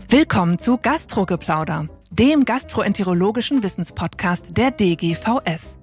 Willkommen zu Gastrogeplauder, dem gastroenterologischen Wissenspodcast der DGVS.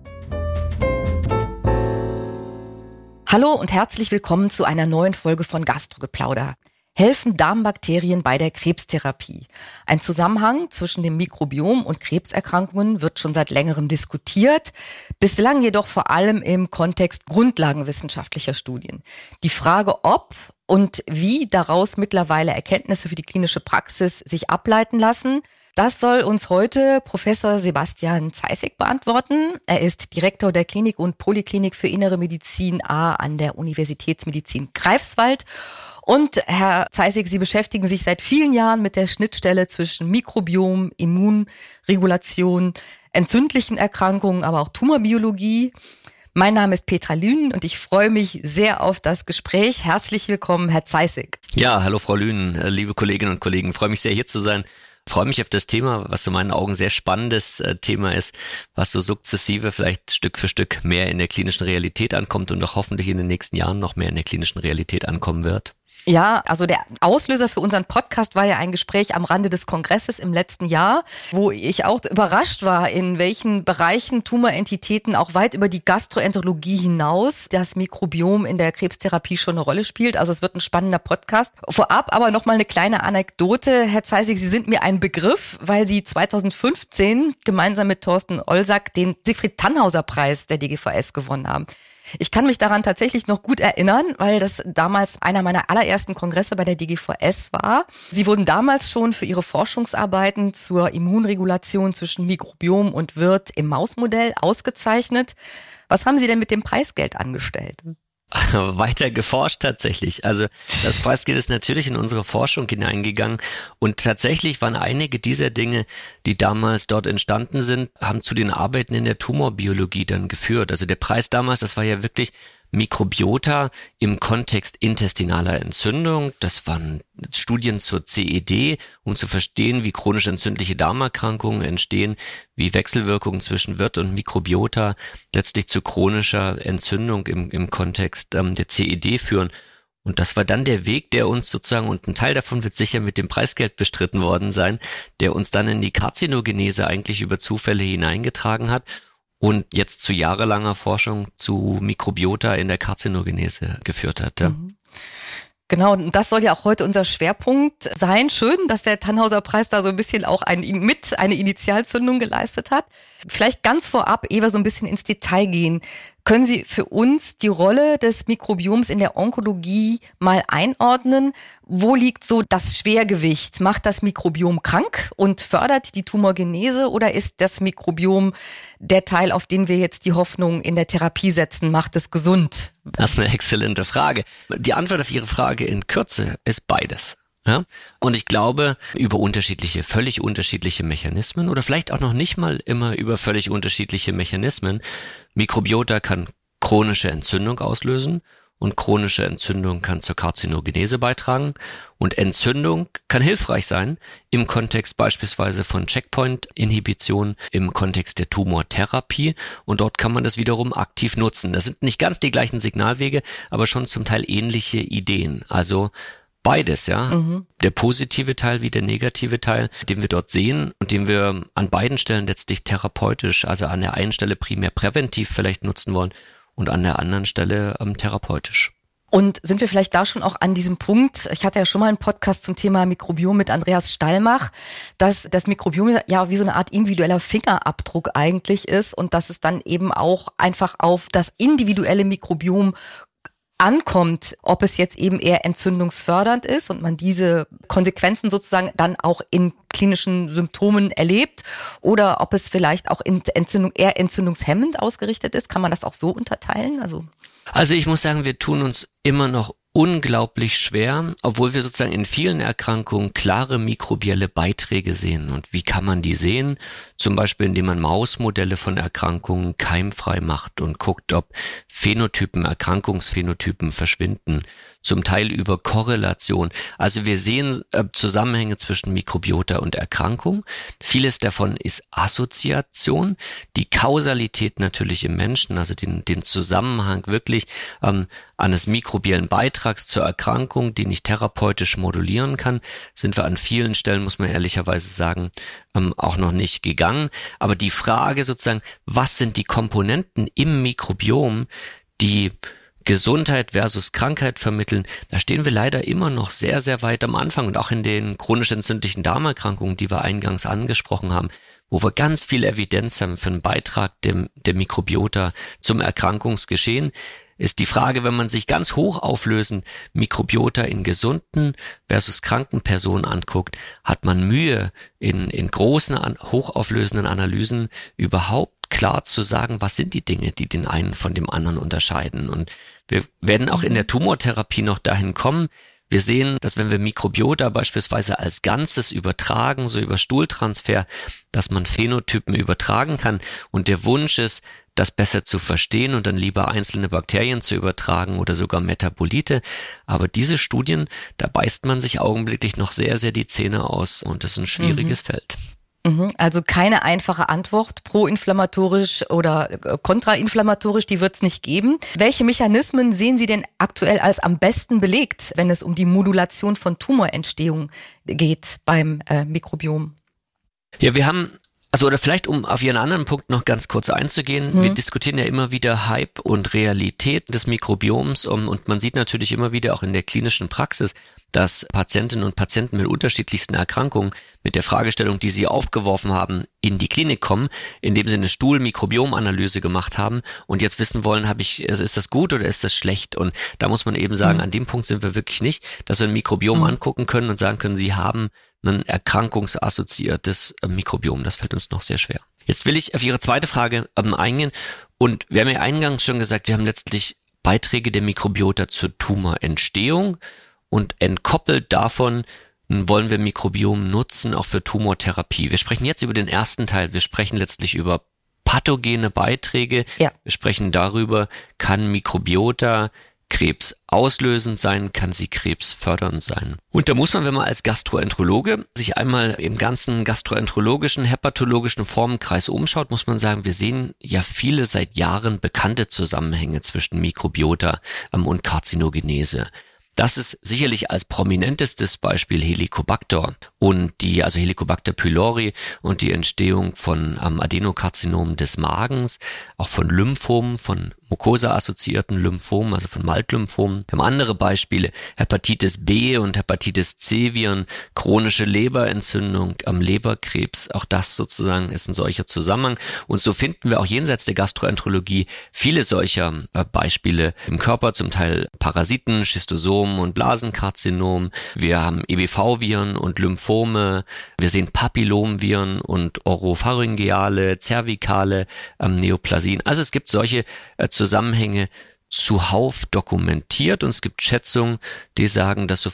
Hallo und herzlich willkommen zu einer neuen Folge von Gastrogeplauder. Helfen Darmbakterien bei der Krebstherapie? Ein Zusammenhang zwischen dem Mikrobiom und Krebserkrankungen wird schon seit längerem diskutiert, bislang jedoch vor allem im Kontext grundlagenwissenschaftlicher Studien. Die Frage, ob und wie daraus mittlerweile Erkenntnisse für die klinische Praxis sich ableiten lassen, das soll uns heute Professor Sebastian Zeissig beantworten. Er ist Direktor der Klinik und Poliklinik für Innere Medizin A an der Universitätsmedizin Greifswald. Und Herr Zeissig, Sie beschäftigen sich seit vielen Jahren mit der Schnittstelle zwischen Mikrobiom, Immunregulation, entzündlichen Erkrankungen, aber auch Tumorbiologie. Mein Name ist Petra Lünen und ich freue mich sehr auf das Gespräch. Herzlich willkommen, Herr Zeissig. Ja, hallo Frau Lünen, liebe Kolleginnen und Kollegen. Ich freue mich sehr, hier zu sein. Ich freue mich auf das Thema, was in meinen Augen sehr spannendes Thema ist, was so sukzessive vielleicht Stück für Stück mehr in der klinischen Realität ankommt und auch hoffentlich in den nächsten Jahren noch mehr in der klinischen Realität ankommen wird. Ja, also der Auslöser für unseren Podcast war ja ein Gespräch am Rande des Kongresses im letzten Jahr, wo ich auch überrascht war, in welchen Bereichen Tumorentitäten auch weit über die Gastroenterologie hinaus das Mikrobiom in der Krebstherapie schon eine Rolle spielt. Also es wird ein spannender Podcast. Vorab aber nochmal eine kleine Anekdote. Herr Zeissig, Sie sind mir ein Begriff, weil Sie 2015 gemeinsam mit Thorsten Olsack den Siegfried-Thannhauser-Preis der DGVS gewonnen haben. Ich kann mich daran tatsächlich noch gut erinnern, weil das damals einer meiner allerersten Kongresse bei der DGVS war. Sie wurden damals schon für Ihre Forschungsarbeiten zur Immunregulation zwischen Mikrobiom und Wirt im Mausmodell ausgezeichnet. Was haben Sie denn mit dem Preisgeld angestellt? Weiter geforscht tatsächlich. Also das Preisgeld ist natürlich in unsere Forschung hineingegangen und tatsächlich waren einige dieser Dinge, die damals dort entstanden sind, haben zu den Arbeiten in der Tumorbiologie dann geführt. Also der Preis damals, das war ja wirklich Mikrobiota im Kontext intestinaler Entzündung. Das waren Studien zur CED, um zu verstehen, wie chronisch entzündliche Darmerkrankungen entstehen, wie Wechselwirkungen zwischen Wirt und Mikrobiota letztlich zu chronischer Entzündung im Kontext der CED führen. Und das war dann der Weg, der uns sozusagen, und ein Teil davon wird sicher mit dem Preisgeld bestritten worden sein, der uns dann in die Karzinogenese eigentlich über Zufälle hineingetragen hat. Und jetzt zu jahrelanger Forschung zu Mikrobiota in der Karzinogenese geführt hat. Ja. Genau, und das soll ja auch heute unser Schwerpunkt sein. Schön, dass der Thannhauser-Preis da so ein bisschen auch eine Initialzündung geleistet hat. Vielleicht ganz vorab, ehe wir so ein bisschen ins Detail gehen, können Sie für uns die Rolle des Mikrobioms in der Onkologie mal einordnen? Wo liegt so das Schwergewicht? Macht das Mikrobiom krank und fördert die Tumorgenese oder ist das Mikrobiom der Teil, auf den wir jetzt die Hoffnung in der Therapie setzen, macht es gesund? Das ist eine exzellente Frage. Die Antwort auf Ihre Frage in Kürze ist beides. Ja? Und ich glaube, über völlig unterschiedliche Mechanismen oder vielleicht auch noch nicht mal immer über völlig unterschiedliche Mechanismen. Mikrobiota kann chronische Entzündung auslösen und chronische Entzündung kann zur Karzinogenese beitragen und Entzündung kann hilfreich sein im Kontext beispielsweise von Checkpoint-Inhibition, im Kontext der Tumortherapie und dort kann man das wiederum aktiv nutzen. Das sind nicht ganz die gleichen Signalwege, aber schon zum Teil ähnliche Ideen. Also beides, ja. Der positive Teil wie der negative Teil, den wir dort sehen und den wir an beiden Stellen letztlich therapeutisch, also an der einen Stelle primär präventiv vielleicht nutzen wollen und an der anderen Stelle therapeutisch. Und sind wir vielleicht da schon auch an diesem Punkt, ich hatte ja schon mal einen Podcast zum Thema Mikrobiom mit Andreas Stallmach, dass das Mikrobiom ja wie so eine Art individueller Fingerabdruck eigentlich ist und dass es dann eben auch einfach auf das individuelle Mikrobiom ankommt, ob es jetzt eben eher entzündungsfördernd ist und man diese Konsequenzen sozusagen dann auch in klinischen Symptomen erlebt oder ob es vielleicht auch in eher entzündungshemmend ausgerichtet ist. Kann man das auch so unterteilen? Also ich muss sagen, wir tun uns immer noch unglaublich schwer, obwohl wir sozusagen in vielen Erkrankungen klare mikrobielle Beiträge sehen. Und wie kann man die sehen? Zum Beispiel, indem man Mausmodelle von Erkrankungen keimfrei macht und guckt, ob Erkrankungsphänotypen verschwinden. zum Teil über Korrelation. Also wir sehen Zusammenhänge zwischen Mikrobiota und Erkrankung. Vieles davon ist Assoziation. Die Kausalität natürlich im Menschen, also den Zusammenhang wirklich eines mikrobiellen Beitrags zur Erkrankung, den ich therapeutisch modulieren kann, sind wir an vielen Stellen, muss man ehrlicherweise sagen, auch noch nicht gegangen. Aber die Frage sozusagen, was sind die Komponenten im Mikrobiom, die Gesundheit versus Krankheit vermitteln, da stehen wir leider immer noch sehr, sehr weit am Anfang. Und auch in den chronisch entzündlichen Darmerkrankungen, die wir eingangs angesprochen haben, wo wir ganz viel Evidenz haben für einen Beitrag der Mikrobiota zum Erkrankungsgeschehen, ist die Frage, wenn man sich ganz hoch auflösend Mikrobiota in gesunden versus kranken Personen anguckt, hat man Mühe, in großen, hochauflösenden Analysen überhaupt klar zu sagen, was sind die Dinge, die den einen von dem anderen unterscheiden. Und wir werden auch in der Tumortherapie noch dahin kommen. Wir sehen, dass wenn wir Mikrobiota beispielsweise als Ganzes übertragen, so über Stuhltransfer, dass man Phänotypen übertragen kann. Und der Wunsch ist, das besser zu verstehen und dann lieber einzelne Bakterien zu übertragen oder sogar Metabolite. Aber diese Studien, da beißt man sich augenblicklich noch sehr, sehr die Zähne aus und das ist ein schwieriges Feld. Also keine einfache Antwort, proinflammatorisch oder kontrainflammatorisch, die wird es nicht geben. Welche Mechanismen sehen Sie denn aktuell als am besten belegt, wenn es um die Modulation von Tumorentstehung geht beim Mikrobiom? Ja, wir haben oder vielleicht um auf Ihren anderen Punkt noch ganz kurz einzugehen, wir diskutieren ja immer wieder Hype und Realität des Mikrobioms und man sieht natürlich immer wieder auch in der klinischen Praxis, dass Patientinnen und Patienten mit unterschiedlichsten Erkrankungen mit der Fragestellung, die Sie aufgeworfen haben, in die Klinik kommen, indem sie eine Stuhlmikrobiomanalyse gemacht haben und jetzt wissen wollen, ist das gut oder ist das schlecht? Und da muss man eben sagen, an dem Punkt sind wir wirklich nicht, dass wir ein Mikrobiom angucken können und sagen können, Sie haben ein erkrankungsassoziiertes Mikrobiom. Das fällt uns noch sehr schwer. Jetzt will ich auf Ihre zweite Frage eingehen. Und wir haben ja eingangs schon gesagt, wir haben letztlich Beiträge der Mikrobiota zur Tumorentstehung und entkoppelt davon wollen wir Mikrobiom nutzen, auch für Tumortherapie. Wir sprechen jetzt über den ersten Teil. Wir sprechen letztlich über pathogene Beiträge. Ja. Wir sprechen darüber, kann Mikrobiota Krebs auslösend sein, kann sie krebsfördernd sein. Und da muss man, wenn man als Gastroenterologe sich einmal im ganzen gastroenterologischen, hepatologischen Formenkreis umschaut, muss man sagen, wir sehen ja viele seit Jahren bekannte Zusammenhänge zwischen Mikrobiota und Karzinogenese. Das ist sicherlich als prominentestes Beispiel Helicobacter und Helicobacter pylori und die Entstehung von Adenokarzinomen des Magens, auch von Lymphomen, von Mucosa-assoziierten Lymphomen, also von Maltlymphomen. Wir haben andere Beispiele, Hepatitis B und Hepatitis C-Viren, chronische Leberentzündung, Leberkrebs, auch das sozusagen ist ein solcher Zusammenhang. Und so finden wir auch jenseits der Gastroenterologie viele solcher Beispiele im Körper, zum Teil Parasiten, Schistosomen und Blasenkarzinom. Wir haben EBV-Viren und Lymphome. Wir sehen Papillomviren und oropharyngeale, zervikale Neoplasien. Also es gibt solche Zusammenhänge zuhauf dokumentiert und es gibt Schätzungen, die sagen, dass so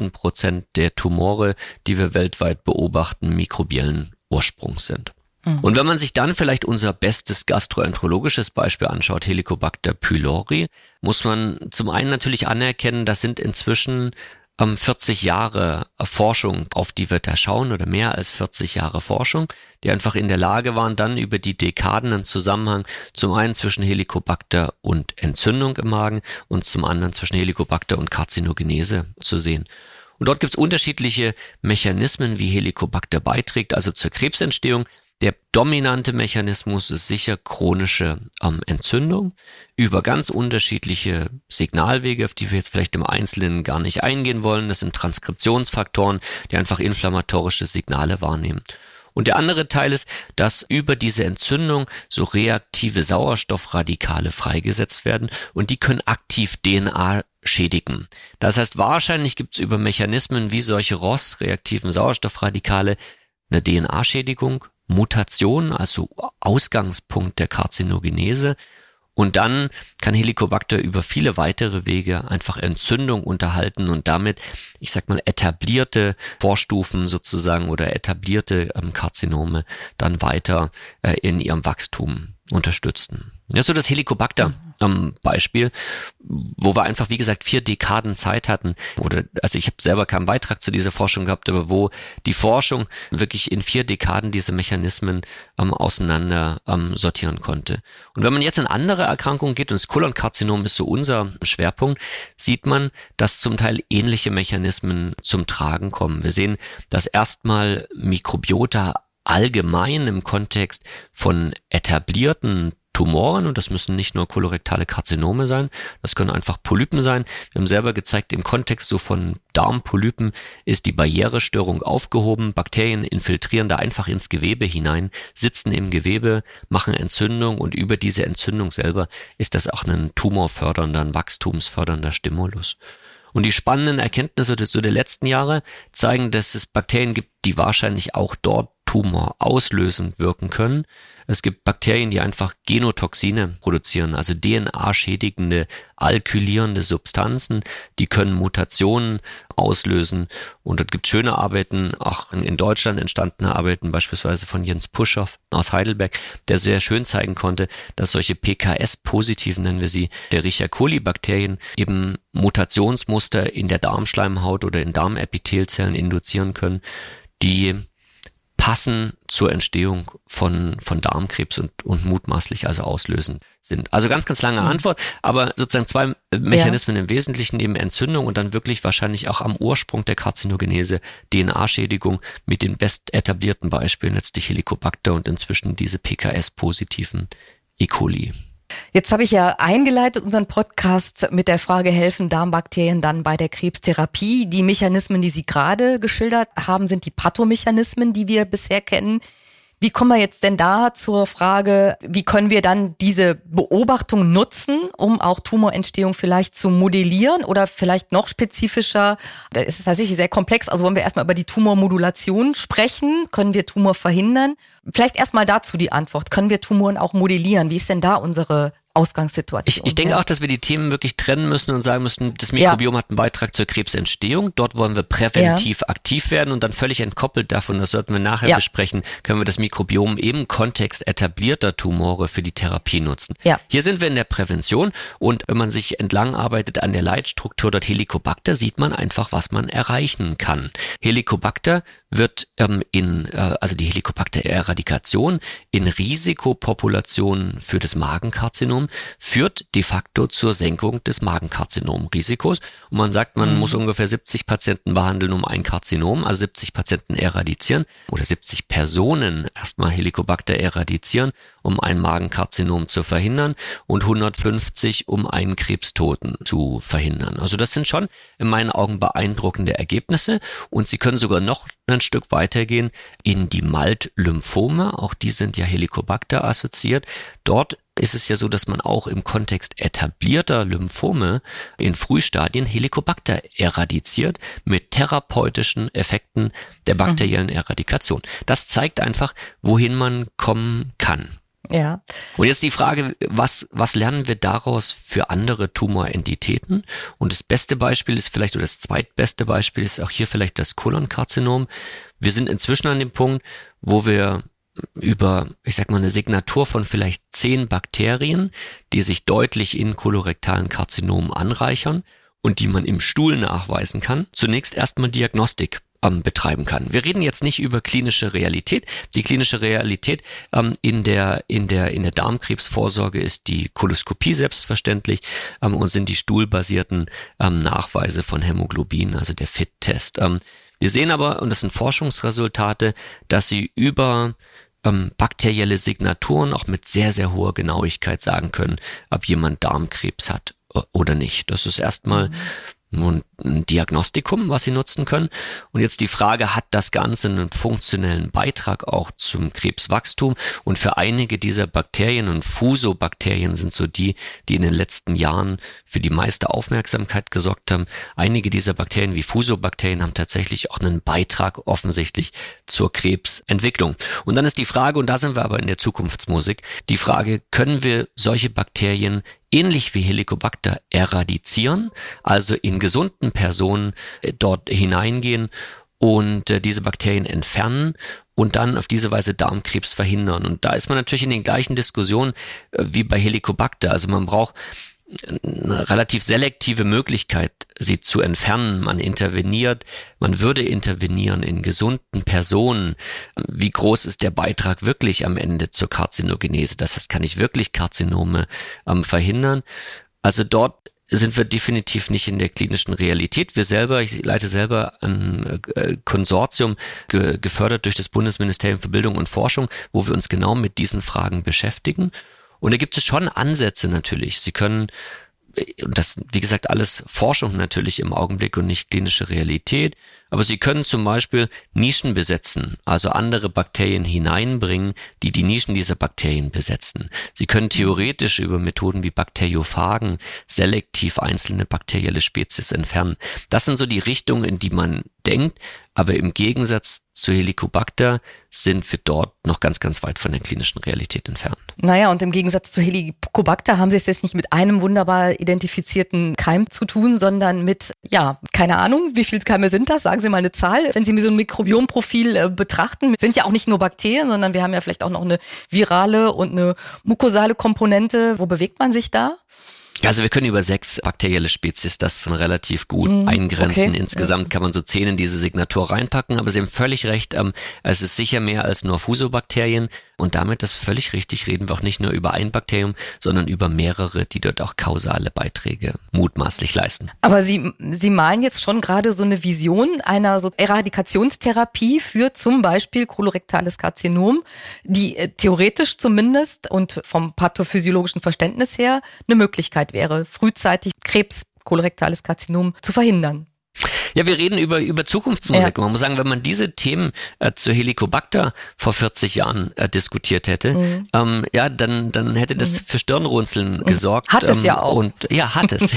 15% der Tumore, die wir weltweit beobachten, mikrobiellen Ursprungs sind. Und wenn man sich dann vielleicht unser bestes gastroenterologisches Beispiel anschaut, Helicobacter pylori, muss man zum einen natürlich anerkennen, das sind inzwischen 40 Jahre Forschung, auf die wir da schauen, oder mehr als 40 Jahre Forschung, die einfach in der Lage waren, dann über die Dekaden einen Zusammenhang zum einen zwischen Helicobacter und Entzündung im Magen und zum anderen zwischen Helicobacter und Karzinogenese zu sehen. Und dort gibt es unterschiedliche Mechanismen, wie Helicobacter beiträgt, also zur Krebsentstehung. Der dominante Mechanismus ist sicher chronische Entzündung über ganz unterschiedliche Signalwege, auf die wir jetzt vielleicht im Einzelnen gar nicht eingehen wollen. Das sind Transkriptionsfaktoren, die einfach inflammatorische Signale wahrnehmen. Und der andere Teil ist, dass über diese Entzündung so reaktive Sauerstoffradikale freigesetzt werden und die können aktiv DNA schädigen. Das heißt, wahrscheinlich gibt es über Mechanismen wie solche ROS-reaktiven Sauerstoffradikale eine DNA-Schädigung, Mutation, also Ausgangspunkt der Karzinogenese. Und dann kann Helicobacter über viele weitere Wege einfach Entzündung unterhalten und damit, ich sag mal, etablierte Vorstufen sozusagen oder etablierte Karzinome dann weiter in ihrem Wachstum unterstützen. Ja, so das Helicobacter. Beispiel, wo wir einfach, wie gesagt, 4 Dekaden Zeit hatten. Also ich habe selber keinen Beitrag zu dieser Forschung gehabt, aber wo die Forschung wirklich in 4 Dekaden diese Mechanismen auseinander sortieren konnte. Und wenn man jetzt in andere Erkrankungen geht, und das Kolonkarzinom ist so unser Schwerpunkt, sieht man, dass zum Teil ähnliche Mechanismen zum Tragen kommen. Wir sehen, dass erstmal Mikrobiota allgemein im Kontext von etablierten Tumoren, und das müssen nicht nur kolorektale Karzinome sein, das können einfach Polypen sein. Wir haben selber gezeigt, im Kontext so von Darmpolypen ist die Barrierestörung aufgehoben. Bakterien infiltrieren da einfach ins Gewebe hinein, sitzen im Gewebe, machen Entzündung, und über diese Entzündung selber ist das auch ein tumorfördernder, ein wachstumsfördernder Stimulus. Und die spannenden Erkenntnisse der letzten Jahre zeigen, dass es Bakterien gibt, die wahrscheinlich auch dort tumorauslösend wirken können. Es gibt Bakterien, die einfach Genotoxine produzieren, also DNA-schädigende, alkylierende Substanzen, die können Mutationen auslösen. Und dort gibt es schöne Arbeiten, auch in Deutschland entstandene Arbeiten, beispielsweise von Jens Puschow aus Heidelberg, der sehr schön zeigen konnte, dass solche PKS-positiven, nennen wir sie, der Escherichia-Coli-Bakterien eben Mutationsmuster in der Darmschleimhaut oder in Darmepithelzellen induzieren können, die passen zur Entstehung von Darmkrebs und mutmaßlich also auslösend sind. Also ganz, ganz lange Antwort, aber sozusagen 2 Mechanismen im Wesentlichen, eben Entzündung und dann wirklich wahrscheinlich auch am Ursprung der Karzinogenese DNA-Schädigung mit den best etablierten Beispielen, letztlich Helicobacter und inzwischen diese PKS-positiven E. coli. Jetzt habe ich ja eingeleitet unseren Podcast mit der Frage, helfen Darmbakterien dann bei der Krebstherapie? Die Mechanismen, die Sie gerade geschildert haben, sind die Pathomechanismen, die wir bisher kennen. Wie kommen wir jetzt denn da zur Frage, wie können wir dann diese Beobachtung nutzen, um auch Tumorentstehung vielleicht zu modellieren oder vielleicht noch spezifischer? Das ist tatsächlich sehr komplex. Also wollen wir erstmal über die Tumormodulation sprechen? Können wir Tumor verhindern? Vielleicht erstmal dazu die Antwort. Können wir Tumoren auch modellieren? Wie ist denn da unsere Ausgangssituation? Ich denke auch, dass wir die Themen wirklich trennen müssen und sagen müssen, das Mikrobiom hat einen Beitrag zur Krebsentstehung. Dort wollen wir präventiv aktiv werden und dann völlig entkoppelt davon, das sollten wir nachher besprechen, können wir das Mikrobiom im Kontext etablierter Tumore für die Therapie nutzen. Ja. Hier sind wir in der Prävention und wenn man sich entlang arbeitet an der Leitstruktur dort Helicobacter, sieht man einfach, was man erreichen kann. Helicobacter wird also die Helicobacter-Eradikation in Risikopopulationen für das Magenkarzinom führt de facto zur Senkung des Magenkarzinom-Risikos. Und man sagt, man muss ungefähr 70 Patienten behandeln, um ein Karzinom, also 70 Patienten eradizieren oder 70 Personen erstmal Helicobacter eradizieren, um ein Magenkarzinom zu verhindern und 150, um einen Krebstoten zu verhindern. Also das sind schon in meinen Augen beeindruckende Ergebnisse und sie können sogar noch ein Stück weitergehen in die MALT-Lymphome. Auch die sind ja Helicobacter assoziiert. Dort ist es ja so, dass man auch im Kontext etablierter Lymphome in Frühstadien Helicobacter eradiziert mit therapeutischen Effekten der bakteriellen Eradikation. Das zeigt einfach, wohin man kommen kann. Ja. Und jetzt die Frage, was lernen wir daraus für andere Tumorentitäten? Und das beste Beispiel ist vielleicht, oder das zweitbeste Beispiel ist auch hier vielleicht das Kolonkarzinom. Wir sind inzwischen an dem Punkt, wo wir über, ich sag mal, eine Signatur von vielleicht 10 Bakterien, die sich deutlich in kolorektalen Karzinomen anreichern und die man im Stuhl nachweisen kann, zunächst erstmal Diagnostik betreiben kann. Wir reden jetzt nicht über klinische Realität. Die klinische Realität in der Darmkrebsvorsorge ist die Koloskopie selbstverständlich und sind die stuhlbasierten Nachweise von Hämoglobin, also der FIT-Test. Wir sehen aber, und das sind Forschungsresultate, dass sie über bakterielle Signaturen auch mit sehr, sehr hoher Genauigkeit sagen können, ob jemand Darmkrebs hat oder nicht. Das ist erstmal ein Diagnostikum, was Sie nutzen können. Und jetzt die Frage, hat das Ganze einen funktionellen Beitrag auch zum Krebswachstum? Und für einige dieser Bakterien, und Fusobakterien sind so die in den letzten Jahren für die meiste Aufmerksamkeit gesorgt haben, einige dieser Bakterien wie Fusobakterien haben tatsächlich auch einen Beitrag offensichtlich zur Krebsentwicklung. Und dann ist die Frage, und da sind wir aber in der Zukunftsmusik, die Frage, können wir solche Bakterien ähnlich wie Helicobacter eradizieren, also in gesunden Personen dort hineingehen und diese Bakterien entfernen und dann auf diese Weise Darmkrebs verhindern. Und da ist man natürlich in den gleichen Diskussionen wie bei Helicobacter. Also man braucht eine relativ selektive Möglichkeit, sie zu entfernen. Man würde intervenieren in gesunden Personen. Wie groß ist der Beitrag wirklich am Ende zur Karzinogenese? Das heißt, kann ich wirklich Karzinome verhindern? Also dort sind wir definitiv nicht in der klinischen Realität. Ich leite selber ein Konsortium, gefördert durch das Bundesministerium für Bildung und Forschung, wo wir uns genau mit diesen Fragen beschäftigen. Und da gibt es schon Ansätze natürlich. Sie können, das, wie gesagt, alles Forschung natürlich im Augenblick und nicht klinische Realität, aber Sie können zum Beispiel Nischen besetzen, also andere Bakterien hineinbringen, die die Nischen dieser Bakterien besetzen. Sie können theoretisch über Methoden wie Bakteriophagen selektiv einzelne bakterielle Spezies entfernen. Das sind so die Richtungen, in die man denkt, aber im Gegensatz zu Helicobacter sind wir dort noch ganz, ganz weit von der klinischen Realität entfernt. Naja, und im Gegensatz zu Helicobacter haben Sie es jetzt nicht mit einem wunderbar identifizierten Keim zu tun, sondern mit, keine Ahnung, wie viele Keime sind das? Sagen Sie mal eine Zahl. Wenn Sie mir so ein Mikrobiomprofil betrachten, sind ja auch nicht nur Bakterien, sondern wir haben ja vielleicht auch noch eine virale und eine mukosale Komponente. Wo bewegt man sich da? Also wir können über 6 bakterielle Spezies das okay eingrenzen. Okay. Insgesamt kann man so 10 in diese Signatur reinpacken, aber Sie haben völlig recht, es ist sicher mehr als nur Fusobakterien und damit, das ist völlig richtig, reden wir auch nicht nur über ein Bakterium, sondern über mehrere, die dort auch kausale Beiträge mutmaßlich leisten. Aber Sie malen jetzt schon gerade so eine Vision einer so Eradikationstherapie für zum Beispiel kolorektales Karzinom, die theoretisch zumindest und vom pathophysiologischen Verständnis her eine Möglichkeit wäre, frühzeitig Krebs, kolorektales Karzinom zu verhindern. Ja, wir reden über Zukunftsmusik. Ja. Man muss sagen, wenn man diese Themen zu Helicobacter vor 40 Jahren diskutiert hätte, dann hätte das für Stirnrunzeln gesorgt. Hat es ja auch. Hat es.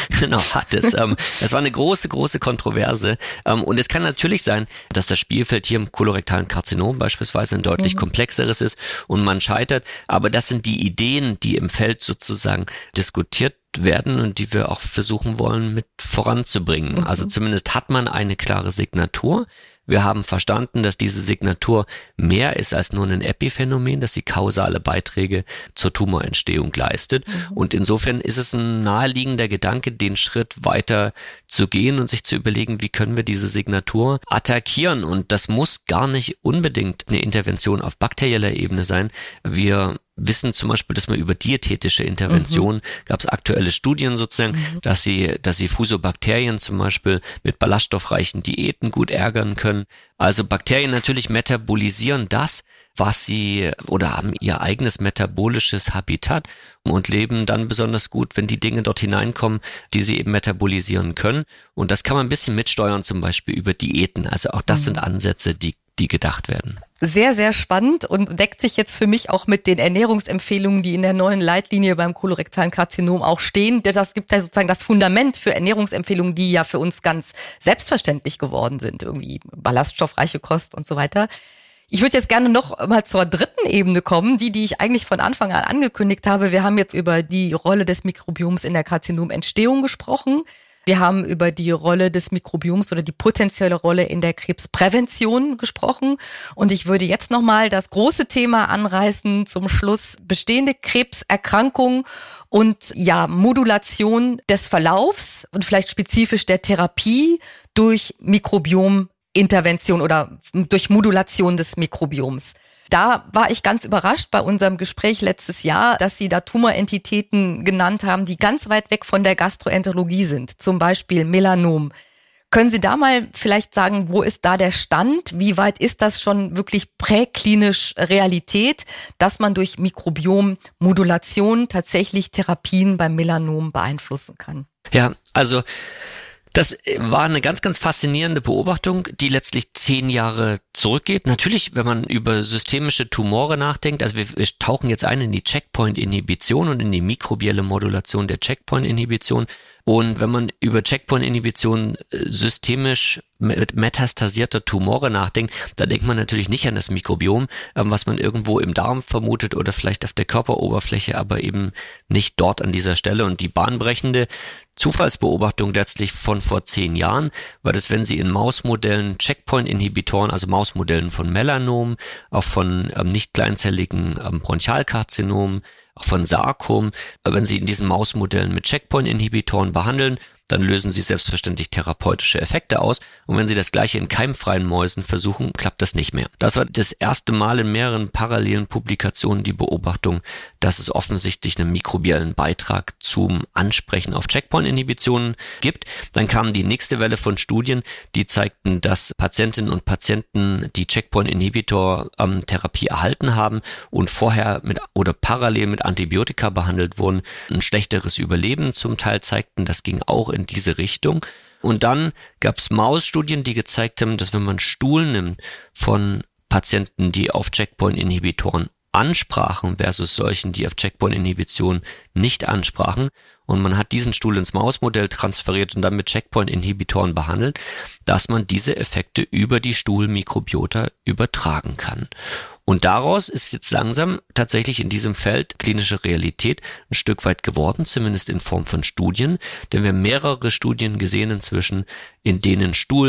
Das war eine große, große Kontroverse. Und es kann natürlich sein, dass das Spielfeld hier im kolorektalen Karzinom beispielsweise ein deutlich komplexeres ist und man scheitert. Aber das sind die Ideen, die im Feld sozusagen diskutiert werden und die wir auch versuchen wollen mit voranzubringen. Also zumindest hat man eine klare Signatur. Wir haben verstanden, dass diese Signatur mehr ist als nur ein Epiphänomen, dass sie kausale Beiträge zur Tumorentstehung leistet. Und insofern ist es ein naheliegender Gedanke, den Schritt weiter zu gehen und sich zu überlegen, wie können wir diese Signatur attackieren. Und das muss gar nicht unbedingt eine Intervention auf bakterieller Ebene sein. Wir wissen zum Beispiel, dass man über diätetische Interventionen, gab es aktuelle Studien sozusagen, dass sie Fusobakterien zum Beispiel mit ballaststoffreichen Diäten gut ärgern können. Also Bakterien natürlich metabolisieren das, was sie oder haben ihr eigenes metabolisches Habitat und leben dann besonders gut, wenn die Dinge dort hineinkommen, die sie eben metabolisieren können. Und das kann man ein bisschen mitsteuern, zum Beispiel über Diäten. Also auch das sind Ansätze, die gedacht werden. Sehr, sehr spannend und deckt sich jetzt für mich auch mit den Ernährungsempfehlungen, die in der neuen Leitlinie beim kolorektalen Karzinom auch stehen. Das gibt ja sozusagen das Fundament für Ernährungsempfehlungen, die ja für uns ganz selbstverständlich geworden sind. Irgendwie ballaststoffreiche Kost und so weiter. Ich würde jetzt gerne noch mal zur dritten Ebene kommen, die ich eigentlich von Anfang an angekündigt habe. Wir haben jetzt über die Rolle des Mikrobioms in der Karzinomentstehung gesprochen. Wir haben über die Rolle des Mikrobioms oder die potenzielle Rolle in der Krebsprävention gesprochen. Und ich würde jetzt nochmal das große Thema anreißen zum Schluss: bestehende Krebserkrankungen und Modulation des Verlaufs und vielleicht spezifisch der Therapie durch Mikrobiomintervention oder durch Modulation des Mikrobioms. Da war ich ganz überrascht bei unserem Gespräch letztes Jahr, dass Sie da Tumorentitäten genannt haben, die ganz weit weg von der Gastroenterologie sind, zum Beispiel Melanom. Können Sie da mal vielleicht sagen, wo ist da der Stand? Wie weit ist das schon wirklich präklinisch Realität, dass man durch Mikrobiommodulation tatsächlich Therapien beim Melanom beeinflussen kann? Ja, also das war eine ganz, ganz faszinierende Beobachtung, die letztlich 10 Jahre zurückgeht. Natürlich, wenn man über systemische Tumore nachdenkt, also wir tauchen jetzt ein in die Checkpoint-Inhibition und in die mikrobielle Modulation der Checkpoint-Inhibition. Und wenn man über Checkpoint-Inhibition systemisch mit metastasierter Tumore nachdenkt, da denkt man natürlich nicht an das Mikrobiom, was man irgendwo im Darm vermutet oder vielleicht auf der Körperoberfläche, aber eben nicht dort an dieser Stelle. Und die bahnbrechende Zufallsbeobachtung letztlich von vor 10 Jahren, war das, wenn Sie in Mausmodellen Checkpoint-Inhibitoren, also Mausmodellen von Melanom, auch von nicht kleinzelligen Bronchialkarzinomen, auch von Sarkom, wenn Sie in diesen Mausmodellen mit Checkpoint-Inhibitoren behandeln, dann lösen sie selbstverständlich therapeutische Effekte aus. Und wenn sie das Gleiche in keimfreien Mäusen versuchen, klappt das nicht mehr. Das war das erste Mal in mehreren parallelen Publikationen die Beobachtung, dass es offensichtlich einen mikrobiellen Beitrag zum Ansprechen auf Checkpoint-Inhibitionen gibt. Dann kam die nächste Welle von Studien, die zeigten, dass Patientinnen und Patienten, die Checkpoint-Inhibitor-Therapie erhalten haben und vorher oder parallel mit Antibiotika behandelt wurden, ein schlechteres Überleben zum Teil zeigten. Das ging auch in diese Richtung. Und dann gab es Mausstudien, die gezeigt haben, dass wenn man Stuhl nimmt von Patienten, die auf Checkpoint-Inhibitoren ansprachen versus solchen, die auf Checkpoint-Inhibition nicht ansprachen, und man hat diesen Stuhl ins Mausmodell transferiert und dann mit Checkpoint-Inhibitoren behandelt, dass man diese Effekte über die Stuhlmikrobiota übertragen kann. Und daraus ist jetzt langsam tatsächlich in diesem Feld klinische Realität ein Stück weit geworden, zumindest in Form von Studien, denn wir haben mehrere Studien gesehen inzwischen, in denen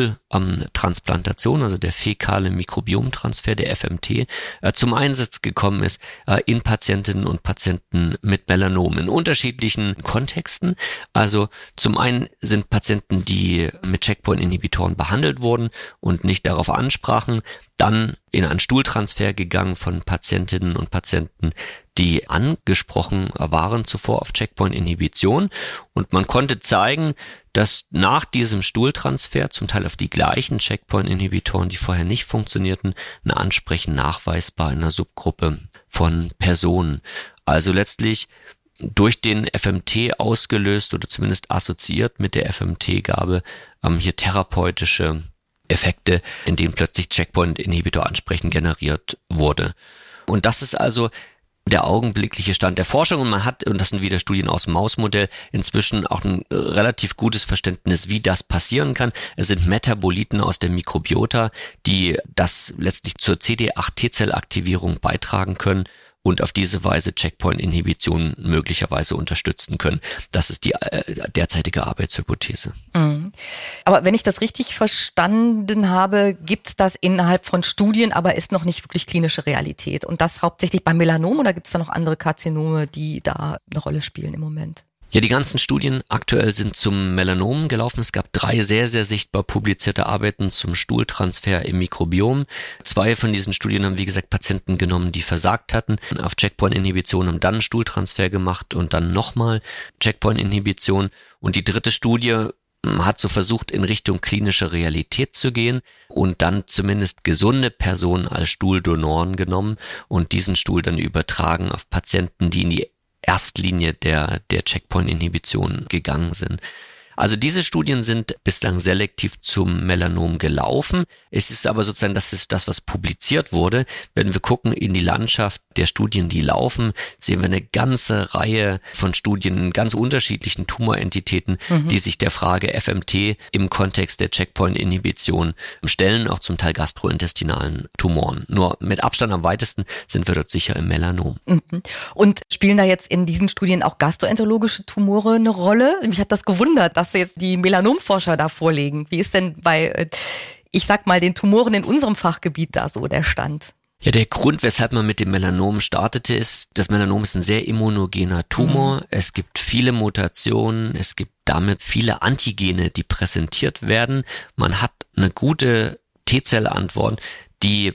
Stuhltransplantation, also der fäkale Mikrobiomtransfer, der FMT, zum Einsatz gekommen ist in Patientinnen und Patienten mit Melanom in unterschiedlichen Kontexten. Also zum einen sind Patienten, die mit Checkpoint-Inhibitoren behandelt wurden und nicht darauf ansprachen, dann in einen Stuhltransfer gegangen von Patientinnen und Patienten, die angesprochen waren zuvor auf Checkpoint-Inhibition. Und man konnte zeigen, dass nach diesem Stuhltransfer, zum Teil auf die gleichen Checkpoint-Inhibitoren, die vorher nicht funktionierten, ein Ansprechen nachweisbar in einer Subgruppe von Personen. Also letztlich durch den FMT ausgelöst oder zumindest assoziiert mit der FMT-Gabe hier therapeutische Effekte, in denen plötzlich Checkpoint-Inhibitor-Ansprechen generiert wurde. Und das ist also der augenblickliche Stand der Forschung, und man hat, und das sind wieder Studien aus dem Mausmodell, inzwischen auch ein relativ gutes Verständnis, wie das passieren kann. Es sind Metaboliten aus der Mikrobiota, die das letztlich zur CD8-T-Zellaktivierung beitragen können und auf diese Weise Checkpoint-Inhibition möglicherweise unterstützen können. Das ist die derzeitige Arbeitshypothese. Mhm. Aber wenn ich das richtig verstanden habe, gibt es das innerhalb von Studien, aber ist noch nicht wirklich klinische Realität. Und das hauptsächlich beim Melanom, oder gibt es da noch andere Karzinome, die da eine Rolle spielen im Moment? Ja, die ganzen Studien aktuell sind zum Melanom gelaufen. Es gab 3 sehr, sehr sichtbar publizierte Arbeiten zum Stuhltransfer im Mikrobiom. 2 von diesen Studien haben, wie gesagt, Patienten genommen, die versagt hatten auf Checkpoint-Inhibition, haben dann Stuhltransfer gemacht und dann nochmal Checkpoint-Inhibition. Und die 3. Studie hat so versucht, in Richtung klinische Realität zu gehen und dann zumindest gesunde Personen als Stuhldonoren genommen und diesen Stuhl dann übertragen auf Patienten, die in die Erstlinie der Checkpoint-Inhibition gegangen sind. Also diese Studien sind bislang selektiv zum Melanom gelaufen. Es ist aber sozusagen, das ist das, was publiziert wurde. Wenn wir gucken in die Landschaft der Studien, die laufen, sehen wir eine ganze Reihe von Studien in ganz unterschiedlichen Tumorentitäten, die sich der Frage FMT im Kontext der Checkpoint-Inhibition stellen, auch zum Teil gastrointestinalen Tumoren. Nur mit Abstand am weitesten sind wir dort sicher im Melanom. Und spielen da jetzt in diesen Studien auch gastroenterologische Tumore eine Rolle? Mich hat das gewundert, dass jetzt die Melanomforscher da vorlegen. Wie ist denn bei, ich sag mal, den Tumoren in unserem Fachgebiet da so der Stand? Ja, der Grund, weshalb man mit dem Melanom startete, ist, das Melanom ist ein sehr immunogener Tumor. Es gibt viele Mutationen, es gibt damit viele Antigene, die präsentiert werden. Man hat eine gute T-Zell-Antwort, die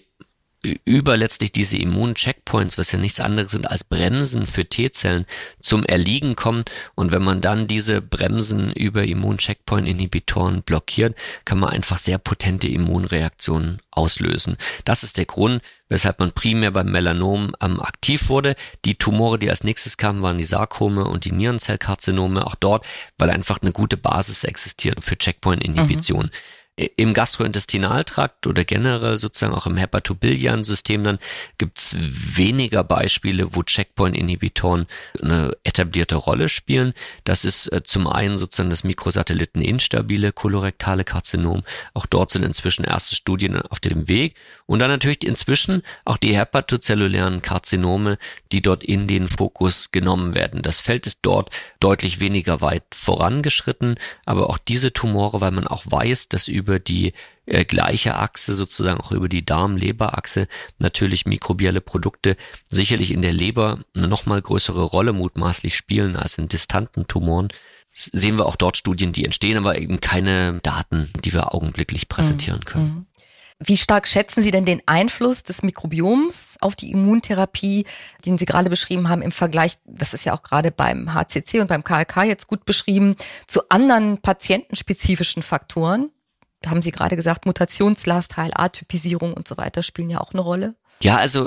über letztlich diese Immun-Checkpoints, was ja nichts anderes sind als Bremsen für T-Zellen, zum Erliegen kommen. Und wenn man dann diese Bremsen über Immun-Checkpoint-Inhibitoren blockiert, kann man einfach sehr potente Immunreaktionen auslösen. Das ist der Grund, weshalb man primär beim Melanom aktiv wurde. Die Tumore, die als nächstes kamen, waren die Sarkome und die Nierenzellkarzinome. Auch dort, weil einfach eine gute Basis existiert für Checkpoint-Inhibition. Im Gastrointestinaltrakt oder generell sozusagen auch im Hepatobiliarsystem dann gibt's weniger Beispiele, wo Checkpoint-Inhibitoren eine etablierte Rolle spielen. Das ist zum einen sozusagen das mikrosatelliten-instabile kolorektale Karzinom. Auch dort sind inzwischen erste Studien auf dem Weg. Und dann natürlich inzwischen auch die hepatozellulären Karzinome, die dort in den Fokus genommen werden. Das Feld ist dort deutlich weniger weit vorangeschritten, aber auch diese Tumore, weil man auch weiß, dass über die gleiche Achse, sozusagen auch über die Darm-Leber-Achse, natürlich mikrobielle Produkte sicherlich in der Leber eine nochmal größere Rolle mutmaßlich spielen als in distanten Tumoren. Sehen wir auch dort Studien, die entstehen, aber eben keine Daten, die wir augenblicklich präsentieren können. Wie stark schätzen Sie denn den Einfluss des Mikrobioms auf die Immuntherapie, den Sie gerade beschrieben haben, im Vergleich, das ist ja auch gerade beim HCC und beim KLK jetzt gut beschrieben, zu anderen patientenspezifischen Faktoren? Da haben Sie gerade gesagt, Mutationslast, HLA-Typisierung und so weiter spielen ja auch eine Rolle. Ja, also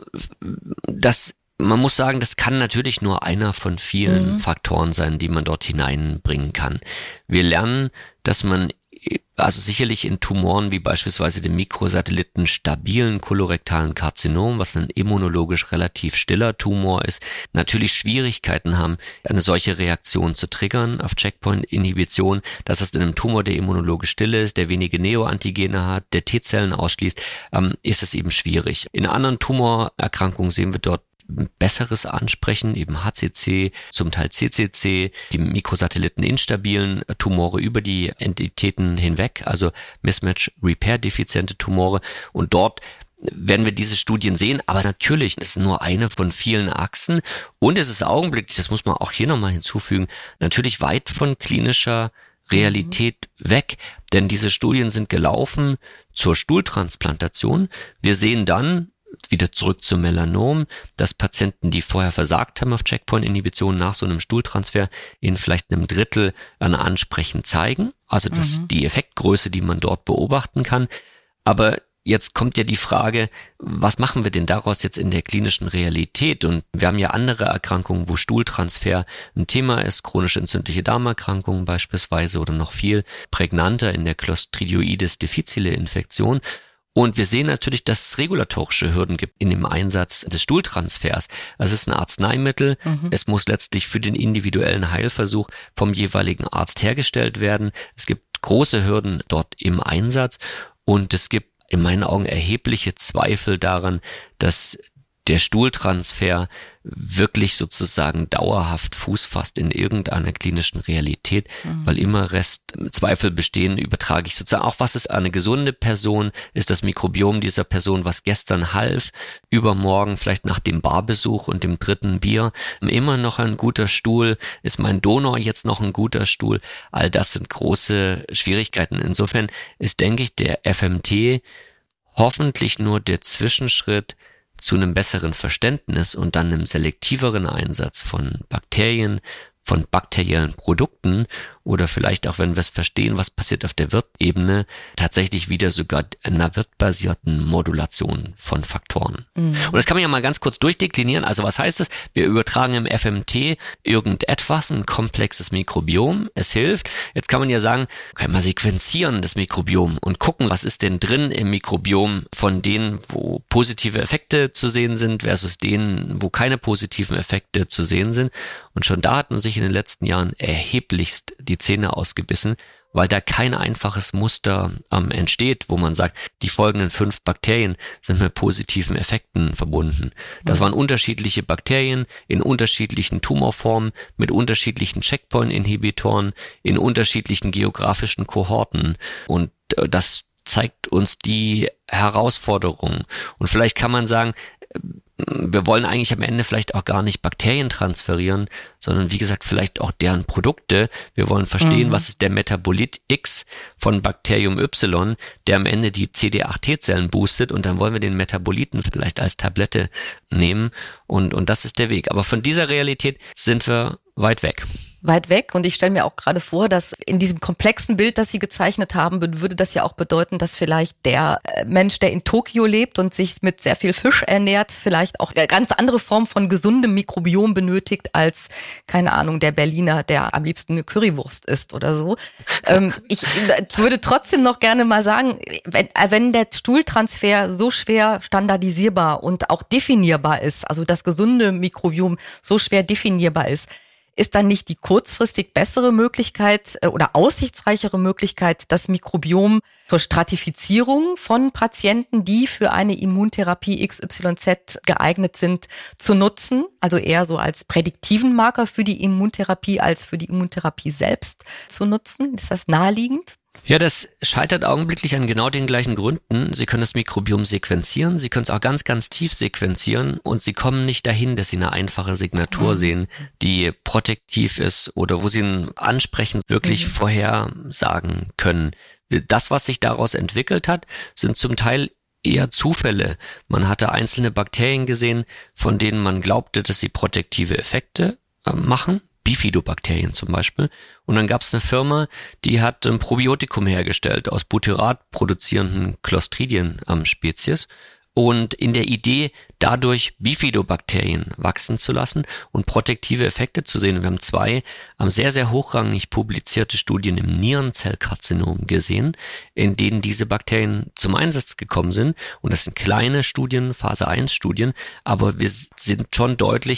man muss sagen, das kann natürlich nur einer von vielen Faktoren sein, die man dort hineinbringen kann. Wir lernen, dass man also sicherlich in Tumoren wie beispielsweise dem mikrosatelliten stabilen kolorektalen Karzinom, was ein immunologisch relativ stiller Tumor ist, natürlich Schwierigkeiten haben, eine solche Reaktion zu triggern auf Checkpoint-Inhibition. Das heißt, in einem Tumor, der immunologisch still ist, der wenige Neoantigene hat, der T-Zellen ausschließt, ist es eben schwierig. In anderen Tumorerkrankungen sehen wir dort besseres Ansprechen, eben HCC, zum Teil CCC, die mikrosatelliten-instabilen Tumore über die Entitäten hinweg, also Mismatch-Repair-defiziente Tumore. Und dort werden wir diese Studien sehen, aber natürlich ist nur eine von vielen Achsen und es ist augenblicklich, das muss man auch hier nochmal hinzufügen, natürlich weit von klinischer Realität weg, denn diese Studien sind gelaufen zur Stuhltransplantation. Wir sehen dann, wieder zurück zum Melanom, dass Patienten, die vorher versagt haben auf Checkpoint-Inhibition nach so einem Stuhltransfer, in vielleicht einem Drittel ein Ansprechen zeigen. Also das ist die Effektgröße, die man dort beobachten kann. Aber jetzt kommt ja die Frage, was machen wir denn daraus jetzt in der klinischen Realität? Und wir haben ja andere Erkrankungen, wo Stuhltransfer ein Thema ist, chronisch entzündliche Darmerkrankungen beispielsweise oder noch viel prägnanter in der Clostridioides difficile Infektion. Und wir sehen natürlich, dass es regulatorische Hürden gibt in dem Einsatz des Stuhltransfers. Es ist ein Arzneimittel. Es muss letztlich für den individuellen Heilversuch vom jeweiligen Arzt hergestellt werden. Es gibt große Hürden dort im Einsatz und es gibt in meinen Augen erhebliche Zweifel daran, dass der Stuhltransfer wirklich sozusagen dauerhaft Fuß fasst in irgendeiner klinischen Realität, weil immer Zweifel bestehen, übertrage ich sozusagen auch, was ist eine gesunde Person, ist das Mikrobiom dieser Person, was gestern half, übermorgen vielleicht nach dem Barbesuch und dem 3. Bier immer noch ein guter Stuhl, ist mein Donor jetzt noch ein guter Stuhl, all das sind große Schwierigkeiten. Insofern ist, denke ich, der FMT hoffentlich nur der Zwischenschritt zu einem besseren Verständnis und dann einem selektiveren Einsatz von Bakterien, von bakteriellen Produkten oder vielleicht auch, wenn wir es verstehen, was passiert auf der Wirtebene, tatsächlich wieder sogar einer wirtbasierten Modulation von Faktoren. Und das kann man ja mal ganz kurz durchdeklinieren. Also was heißt es? Wir übertragen im FMT irgendetwas, ein komplexes Mikrobiom, es hilft. Jetzt kann man ja sagen, können wir sequenzieren das Mikrobiom und gucken, was ist denn drin im Mikrobiom von denen, wo positive Effekte zu sehen sind versus denen, wo keine positiven Effekte zu sehen sind. Und schon da hat man sich in den letzten Jahren erheblichst die Zähne ausgebissen, weil da kein einfaches Muster entsteht, wo man sagt, die folgenden 5 Bakterien sind mit positiven Effekten verbunden. Das waren unterschiedliche Bakterien in unterschiedlichen Tumorformen, mit unterschiedlichen Checkpoint-Inhibitoren, in unterschiedlichen geografischen Kohorten. Und das zeigt uns die Herausforderung. Und vielleicht kann man sagen, wir wollen eigentlich am Ende vielleicht auch gar nicht Bakterien transferieren, sondern wie gesagt vielleicht auch deren Produkte. Wir wollen verstehen, was ist der Metabolit X von Bakterium Y, der am Ende die CD8-T-Zellen boostet und dann wollen wir den Metaboliten vielleicht als Tablette nehmen und das ist der Weg. Aber von dieser Realität sind wir weit weg. weit weg. Und ich stelle mir auch gerade vor, dass in diesem komplexen Bild, das Sie gezeichnet haben, würde das ja auch bedeuten, dass vielleicht der Mensch, der in Tokio lebt und sich mit sehr viel Fisch ernährt, vielleicht auch eine ganz andere Form von gesundem Mikrobiom benötigt als, keine Ahnung, der Berliner, der am liebsten eine Currywurst isst oder so. Ich würde trotzdem noch gerne mal sagen, wenn der Stuhltransfer so schwer standardisierbar und auch definierbar ist, also das gesunde Mikrobiom so schwer definierbar ist dann nicht die kurzfristig bessere Möglichkeit oder aussichtsreichere Möglichkeit, das Mikrobiom zur Stratifizierung von Patienten, die für eine Immuntherapie XYZ geeignet sind, zu nutzen? Also eher so als prädiktiven Marker für die Immuntherapie als für die Immuntherapie selbst zu nutzen? Ist das naheliegend? Ja, das scheitert augenblicklich an genau den gleichen Gründen. Sie können das Mikrobiom sequenzieren, Sie können es auch ganz, ganz tief sequenzieren und Sie kommen nicht dahin, dass Sie eine einfache Signatur sehen, die protektiv ist oder wo Sie ein Ansprechen wirklich vorhersagen können. Das, was sich daraus entwickelt hat, sind zum Teil eher Zufälle. Man hatte einzelne Bakterien gesehen, von denen man glaubte, dass sie protektive Effekte machen. Bifidobakterien zum Beispiel. Und dann gab es eine Firma, die hat ein Probiotikum hergestellt aus Butyrat produzierenden Clostridium-Spezies. Und in der Idee, dadurch Bifidobakterien wachsen zu lassen und protektive Effekte zu sehen. Wir haben 2 sehr, sehr hochrangig publizierte Studien im Nierenzellkarzinom gesehen, in denen diese Bakterien zum Einsatz gekommen sind. Und das sind kleine Studien, Phase 1 Studien, aber wir sind schon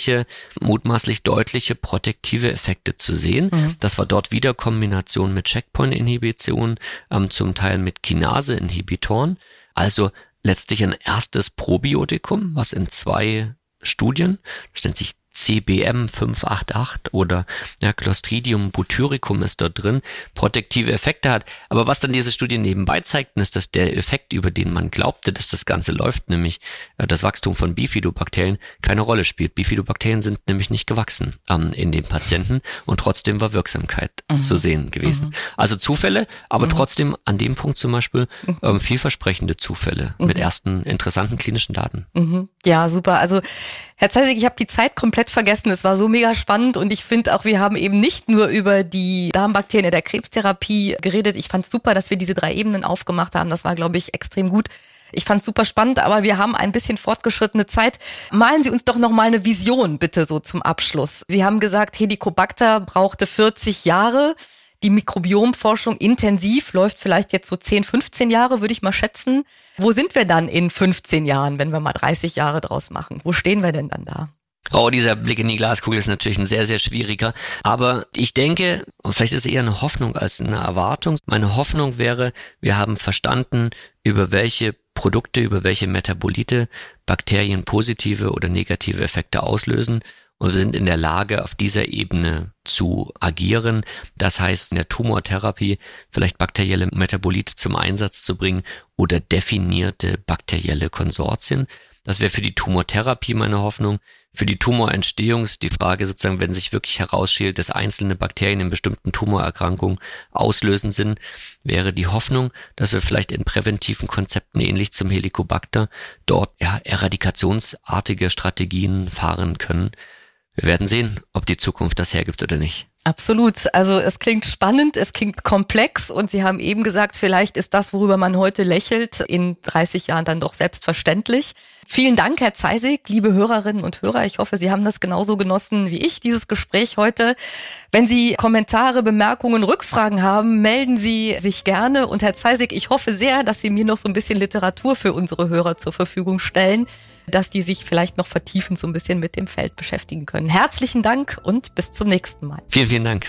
mutmaßlich deutliche protektive Effekte zu sehen. Das war dort wieder Kombination mit Checkpoint-Inhibition, zum Teil mit Kinase-Inhibitoren. Also letztlich ein erstes Probiotikum, was in 2 Studien, das nennt sich CBM 588 oder Clostridium butyricum ist dort drin, protektive Effekte hat. Aber was dann diese Studien nebenbei zeigten, ist, dass der Effekt, über den man glaubte, dass das Ganze läuft, nämlich das Wachstum von Bifidobakterien, keine Rolle spielt. Bifidobakterien sind nämlich nicht gewachsen in den Patienten und trotzdem war Wirksamkeit zu sehen gewesen. Also Zufälle, aber trotzdem an dem Punkt zum Beispiel vielversprechende Zufälle mit ersten interessanten klinischen Daten. Ja, super. Also Herr Zeisig, ich habe die Zeit komplett vergessen. Es war so mega spannend und ich finde auch, wir haben eben nicht nur über die Darmbakterien in der Krebstherapie geredet. Ich fand es super, dass wir diese 3 Ebenen aufgemacht haben. Das war, glaube ich, extrem gut. Ich fand es super spannend, aber wir haben ein bisschen fortgeschrittene Zeit. Malen Sie uns doch noch mal eine Vision, bitte, so zum Abschluss. Sie haben gesagt, Helicobacter brauchte 40 Jahre. Die Mikrobiomforschung intensiv läuft vielleicht jetzt so 10, 15 Jahre, würde ich mal schätzen. Wo sind wir dann in 15 Jahren, wenn wir mal 30 Jahre draus machen? Wo stehen wir denn dann da? Oh, dieser Blick in die Glaskugel ist natürlich ein sehr, sehr schwieriger. Aber ich denke, und vielleicht ist es eher eine Hoffnung als eine Erwartung. Meine Hoffnung wäre, wir haben verstanden, über welche Produkte, über welche Metabolite Bakterien positive oder negative Effekte auslösen. Und wir sind in der Lage, auf dieser Ebene zu agieren. Das heißt, in der Tumortherapie vielleicht bakterielle Metabolite zum Einsatz zu bringen oder definierte bakterielle Konsortien. Das wäre für die Tumortherapie meine Hoffnung. Für die Tumorentstehung ist die Frage sozusagen, wenn sich wirklich herausschält, dass einzelne Bakterien in bestimmten Tumorerkrankungen auslösend sind, wäre die Hoffnung, dass wir vielleicht in präventiven Konzepten ähnlich zum Helicobacter dort eradikationsartige Strategien fahren können. Wir werden sehen, ob die Zukunft das hergibt oder nicht. Absolut. Also es klingt spannend, es klingt komplex und Sie haben eben gesagt, vielleicht ist das, worüber man heute lächelt, in 30 Jahren dann doch selbstverständlich. Vielen Dank, Herr Zeisig, liebe Hörerinnen und Hörer. Ich hoffe, Sie haben das genauso genossen wie ich, dieses Gespräch heute. Wenn Sie Kommentare, Bemerkungen, Rückfragen haben, melden Sie sich gerne. Und Herr Zeisig, ich hoffe sehr, dass Sie mir noch so ein bisschen Literatur für unsere Hörer zur Verfügung stellen, dass die sich vielleicht noch vertiefend so ein bisschen mit dem Feld beschäftigen können. Herzlichen Dank und bis zum nächsten Mal. Vielen, vielen Dank.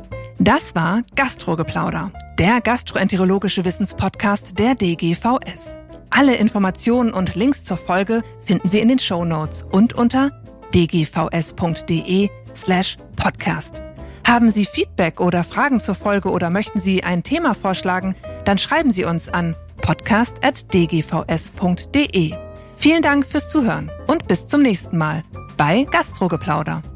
Das war Gastrogeplauder, der gastroenterologische Wissenspodcast der DGVS. Alle Informationen und Links zur Folge finden Sie in den Shownotes und unter dgvs.de/podcast. Haben Sie Feedback oder Fragen zur Folge oder möchten Sie ein Thema vorschlagen, dann schreiben Sie uns an podcast@dgvs.de. Vielen Dank fürs Zuhören und bis zum nächsten Mal bei Gastrogeplauder.